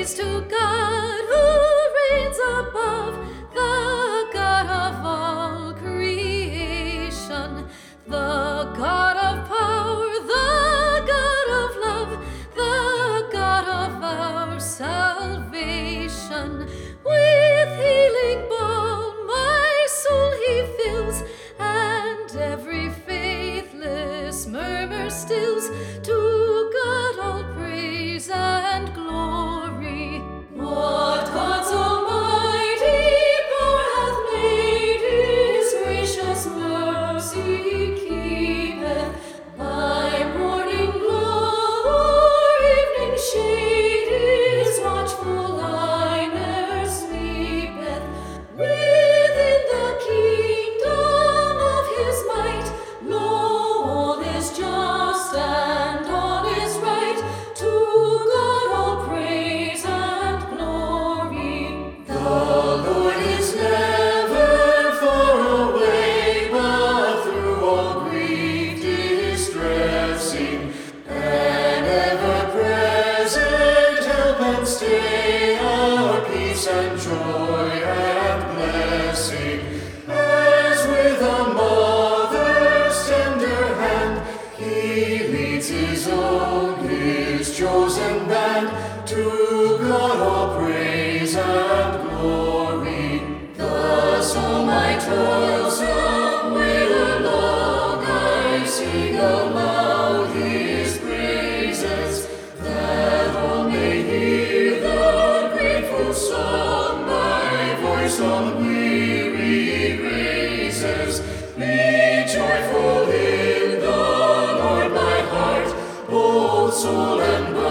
to God who reigns above, the God of all creation, the God of power, the God of love, the God of our salvation. With healing balm my soul he fills, and every faithless murmur stills. To God all praise and glory. What God's almighty power hath made, his gracious mercy keepeth. By morning glow or evening shade, his watchful eye ne'er sleepeth. Within the kingdom of his might, lo, all is just and all is right. To God all praise and glory. The Lord is never far away, but through all grief distressing, and ever present help and stay, our peace and joy and blessing. As with a mother's tender hand, he leads his own, his chosen band. To God all praise and glory. Thus all my toilsome way along I sing aloud his praises, that all may hear the grateful song my voice unwearied raises. Be joyful in the Lord, my heart, both soul and body.